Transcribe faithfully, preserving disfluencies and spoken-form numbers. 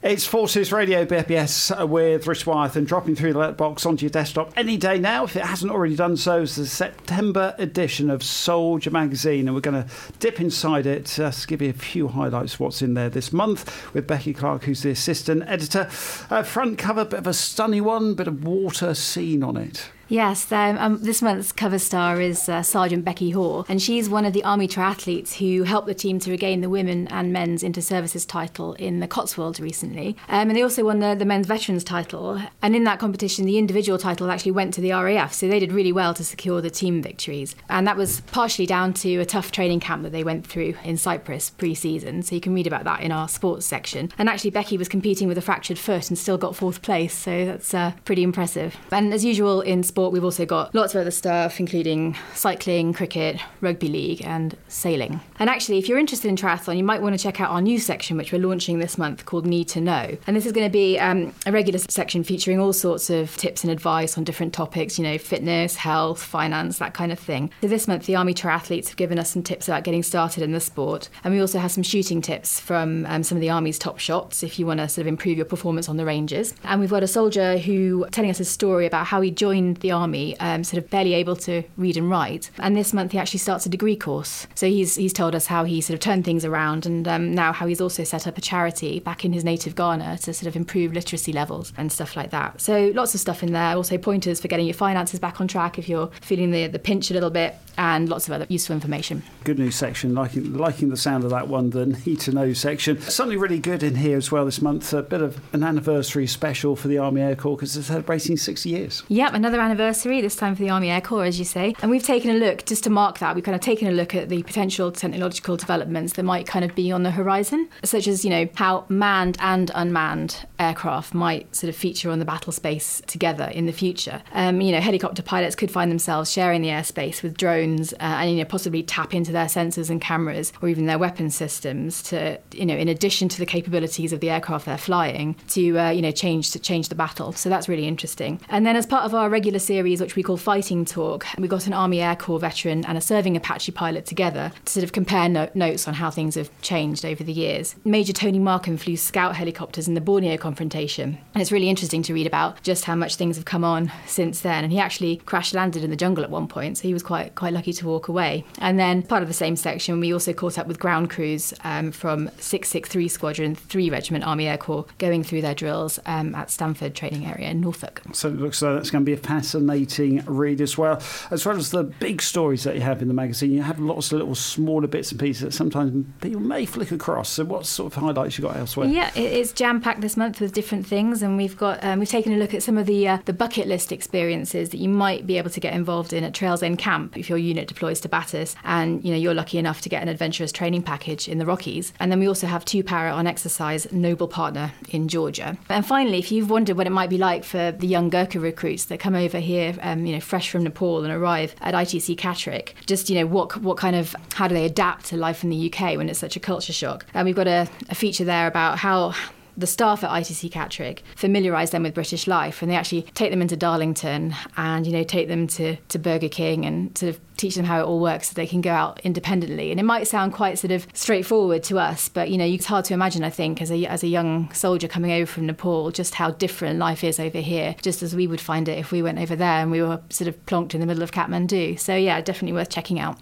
It's Forces Radio B P S with Rich Wyeth, and dropping through the letterbox onto your desktop any day now, if it hasn't already done so, is the September edition of Soldier magazine, and we're going to dip inside it uh, to give you a few highlights of what's in there this month with Becky Clark, who's the assistant editor. Uh, front cover, bit of a stunning one, bit of water scene on it. Yes, um, um, this month's cover star is uh, Sergeant Becky Hoare, and she's one of the Army triathletes who helped the team to regain the women and men's inter-services title in the Cotswolds recently. Um, and they also won the, the men's veterans title. And in that competition, the individual title actually went to the R A F, so they did really well to secure the team victories. And that was partially down to a tough training camp that they went through in Cyprus pre-season, so you can read about that in our sports section. And actually, Becky was competing with a fractured foot and still got fourth place, so that's uh, pretty impressive. And as usual in sport, we've also got lots of other stuff, including cycling, cricket, rugby league and sailing. And actually, if you're interested in triathlon, you might want to check out our news section, which we're launching this month, called Need to Know. And this is going to be um, a regular section featuring all sorts of tips and advice on different topics, you know, fitness, health, finance, that kind of thing. So this month, the Army triathletes have given us some tips about getting started in the sport. And we also have some shooting tips from um, some of the Army's top shots, if you want to sort of improve your performance on the ranges. And we've got a soldier who telling us a story about how he joined the Army, um, sort of barely able to read and write. And this month he actually starts a degree course. So he's he's told us how he sort of turned things around, and um, now how he's also set up a charity back in his native Ghana to sort of improve literacy levels and stuff like that. So lots of stuff in there. Also pointers for getting your finances back on track if you're feeling the, the pinch a little bit, and lots of other useful information. Good news section, liking, liking the sound of that one, the Need to Know section. Something really good in here as well this month, a bit of an anniversary special for the Army Air Corps because it's celebrating sixty years. Yep, another anniversary, this time for the Army Air Corps, as you say. And we've taken a look, just to mark that, we've kind of taken a look at the potential technological developments that might kind of be on the horizon, such as, you know, how manned and unmanned aircraft might sort of feature on the battle space together in the future. Um, you know, helicopter pilots could find themselves sharing the airspace with drones uh, and, you know, possibly tap into their sensors and cameras or even their weapon systems to, you know, in addition to the capabilities of the aircraft they're flying, to, uh, you know, change to change the battle. So that's really interesting. And then as part of our regular series, which we call Fighting Talk, we got an Army Air Corps veteran and a serving Apache pilot together to sort of compare no- notes on how things have changed over the years. Major Tony Markham flew scout helicopters in the Borneo confrontation, and it's really interesting to read about just how much things have come on since then. And he actually crash landed in the jungle at one point, so he was quite quite lucky to walk away. And then part of the same section, we also caught up with ground crews um, from six sixty-three Squadron, three Regiment Army Air Corps, going through their drills um, at Stanford Training Area in Norfolk. So it looks like that's going to be a fascinating read as well. As well as the big stories that you have in the magazine, you have lots of little smaller bits and pieces that sometimes people may flick across. So what sort of highlights you got elsewhere? Yeah, it is jam-packed this month with different things, and we've got um, we've taken a look at some of the uh, the bucket list experiences that you might be able to get involved in at Trails End Camp if your unit deploys to Battus and, you know, you're lucky enough to get an adventurous training package in the Rockies. And then we also have two para on exercise, Noble Partner in Georgia. And finally, if you've wondered what it might be like for the young Gurkha recruits that come over here, um, you know, fresh from Nepal and arrive at I T C Catterick, just, you know, what what kind of, how do they adapt to life in the U K when it's such a culture shock? And we've got a, a feature there about how the staff at I T C Catterick familiarise them with British life, and they actually take them into Darlington and, you know, take them to, to Burger King and sort of teach them how it all works so they can go out independently. And it might sound quite sort of straightforward to us, but, you know, it's hard to imagine, I think, as a, as a young soldier coming over from Nepal, just how different life is over here, just as we would find it if we went over there and we were sort of plonked in the middle of Kathmandu. So, yeah, definitely worth checking out.